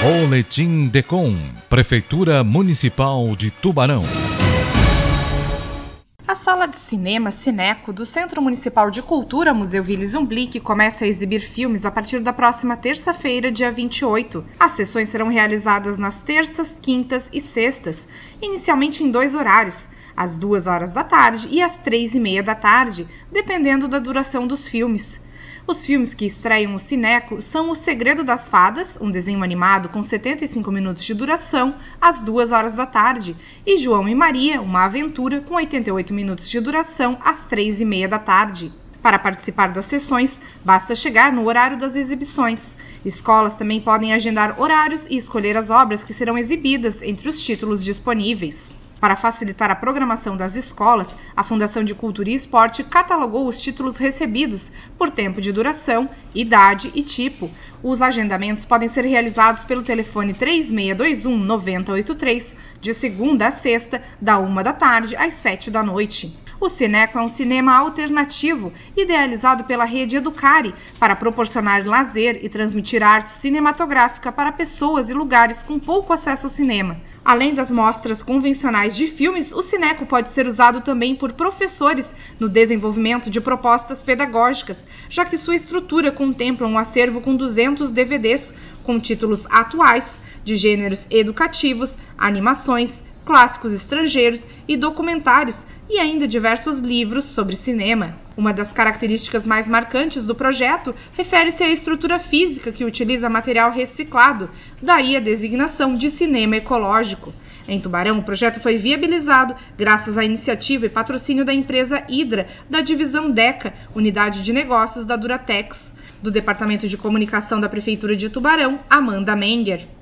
Boletim DECOM, Prefeitura Municipal de Tubarão. A sala de cinema Cineco do Centro Municipal de Cultura Museu Willy Zumblick começa a exibir filmes a partir da próxima terça-feira, dia 28. As sessões serão realizadas nas terças, quintas e sextas, inicialmente em 2 horários, às 2h da tarde e às 3h30 da tarde, dependendo da duração dos filmes. Os filmes que estreiam o Cineco são O Segredo das Fadas, um desenho animado com 75 minutos de duração, às 2h da tarde, e João e Maria, uma aventura com 88 minutos de duração, às 3h30 da tarde. Para participar das sessões, basta chegar no horário das exibições. Escolas também podem agendar horários e escolher as obras que serão exibidas entre os títulos disponíveis. Para facilitar a programação das escolas, a Fundação de Cultura e Esporte catalogou os títulos recebidos por tempo de duração, idade e tipo. Os agendamentos podem ser realizados pelo telefone 3621-9083, de segunda a sexta, da 1h da tarde às 7h da noite. O Cineco é um cinema alternativo, idealizado pela rede Educare, para proporcionar lazer e transmitir arte cinematográfica para pessoas e lugares com pouco acesso ao cinema. Além das mostras convencionais de filmes, o Cineco pode ser usado também por professores no desenvolvimento de propostas pedagógicas, já que sua estrutura contempla um acervo com 200 DVDs, com títulos atuais, de gêneros educativos, animações, clássicos estrangeiros e documentários, e ainda diversos livros sobre cinema. Uma das características mais marcantes do projeto refere-se à estrutura física que utiliza material reciclado, daí a designação de cinema ecológico. Em Tubarão, o projeto foi viabilizado graças à iniciativa e patrocínio da empresa Hydra, da divisão DECA, unidade de negócios da Duratex. Do Departamento de Comunicação da Prefeitura de Tubarão, Amanda Menger.